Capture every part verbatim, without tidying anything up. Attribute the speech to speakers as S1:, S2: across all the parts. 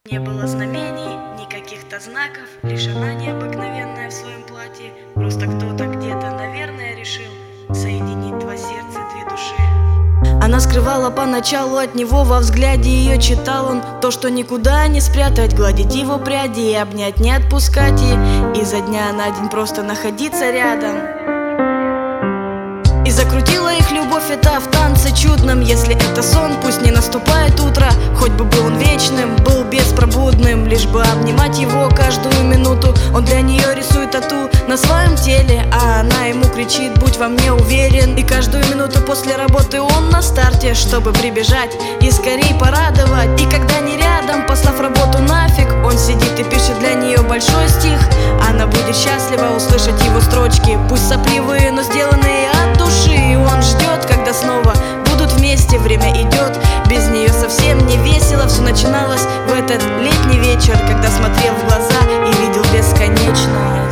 S1: Не было знамений, ни каких-то знаков, лишь она необыкновенная в своем платье. Просто кто-то где-то, наверное, решил соединить два сердца, две души. Она скрывала поначалу от него, во взгляде ее читал он то, что никуда не спрятать, гладить его пряди и обнять, не отпускать, и изо дня на день просто находиться рядом. И закрутила их любовь это в танце чудном. Если это сон, пусть не наступает утро, хоть бы был он вечным, был беспробудным, лишь бы обнимать его каждую минуту. Он для нее рисует тату на своем теле, а она ему кричит: будь во мне уверен. И каждую минуту после работы он на старте, чтобы прибежать и скорей порадовать. И когда не рядом, послав работу нафиг, он сидит и пишет для нее большой стих. Она будет счастлива услышать его строчки, пусть сопливые, но сделанные от души. И он ждет, когда снова будут вместе. Время идет, без нее совсем не весело. Все начиналось в этот летний вечер, когда смотрел в глаза и видел бесконечность.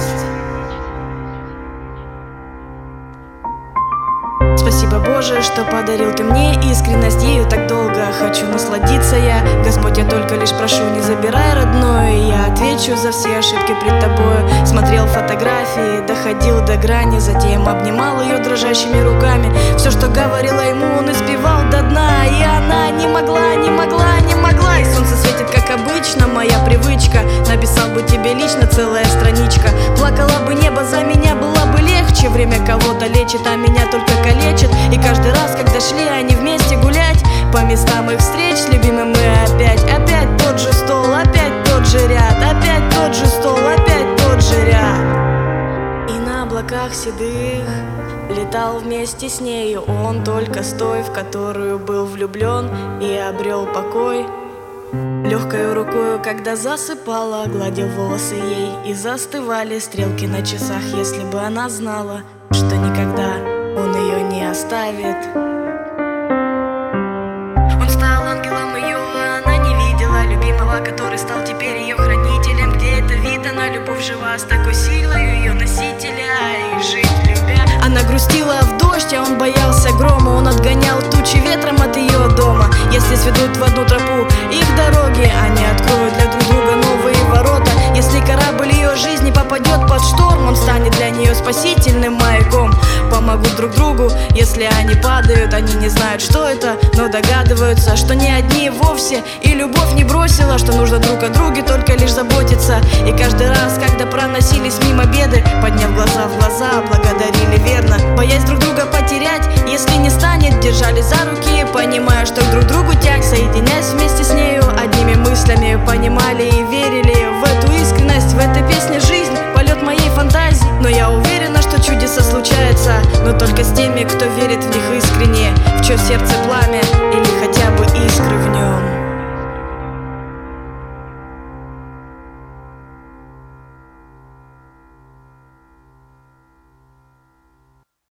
S1: Спасибо, Боже, что подарил ты мне искренность, ею так долго хочу насладиться я. Господь, я только лишь прошу, не забирай родное, я отвечу за все ошибки пред тобою. Смотрел фотографии, доходил до грани, затем обнимал ее дрожащими руками. Все, что говорила ему, он испевал до дна, и она не могла, не могла, не могла. И солнце светит, как обычно, моя привычка. Написал бы тебе лично целая страничка. Плакала бы небо за меня, было бы легче. Время кого-то лечит, а меня только калечит. И каждый раз, когда шли они вместе гулять по местам их встреч с любимым, мы опять, опять тот же стол, опять тот же ряд, опять тот же стол, опять тот же ряд. И на облаках седых летал вместе с нею он, только с той, в которую был влюблен и обрел покой. Легкою рукою, когда засыпала, гладил волосы ей, и застывали стрелки на часах. Если бы она знала, что никогда он ее не оставит. Он стал ангелом ее, а она не видела любимого, который стал теперь ее хранителем. Где это видано, любовь жива с такой силой ее носителя, и жить любя. Она грустила в дождь, а он боялся грома. Он отгонял тучи ветром от ее дома. Если сведут в одну тропу их дороги, они откроют для друг друга новые ворота. Если корабль ее жизни попадет под шторм, он станет для нее спасительным маяком. Помогут друг другу, если они падают. Они не знают, что это, но догадываются, что не одни вовсе. И любовь не бросила, что нужно друг о друге только лишь заботиться. И каждый раз, когда проносились мимо беды, подняв глаза в глаза, благодарили верно. Боясь друг друга потерять, если не станет, держались за руки, понимая, что друг другу тянет. Соединяясь вместе с нею одними мыслями, понимали и верили в эту искренность. В этой песне жизнь, полет моей фантазии. Но я уверена, что чудеса случаются, но только с теми, кто верит в них искренне, в чье сердце пламя или хотя бы искры в нем.